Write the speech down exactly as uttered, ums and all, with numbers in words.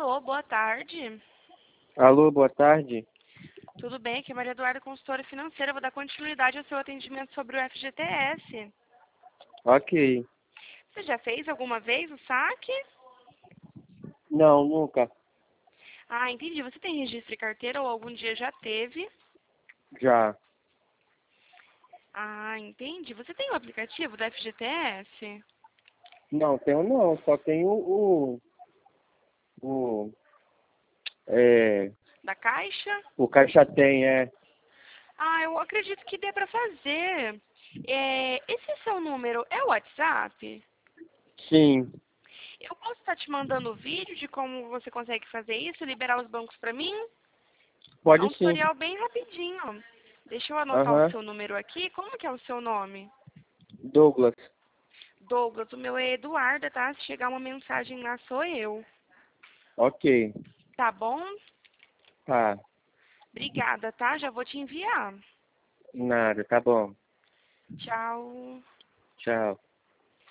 Alô, boa tarde. Alô, boa tarde. Tudo bem? Aqui é Maria Eduarda, consultora financeira. Vou dar continuidade ao seu atendimento sobre o F G T S. Ok. Você já fez alguma vez o saque? Não, nunca. Ah, entendi. Você tem registro de carteira ou algum dia já teve? Já. Ah, entendi. Você tem o aplicativo da F G T S? Não, tenho não. Só tenho o... O... É... Da Caixa? O Caixa Tem, é... Ah, eu acredito que dê pra fazer. É, esse seu número é o WhatsApp? Sim. Eu posso estar te mandando o vídeo de como você consegue fazer isso, liberar os bancos pra mim? É Pode um sim. tutorial bem rapidinho. Deixa eu anotar o Aham. seu número aqui. Como que é o seu nome? Douglas. Douglas, o meu é Eduarda, tá? Se chegar uma mensagem lá, sou eu. Ok. Tá bom? Tá. Obrigada, tá? Já vou te enviar. Nada, tá bom. Tchau. Tchau.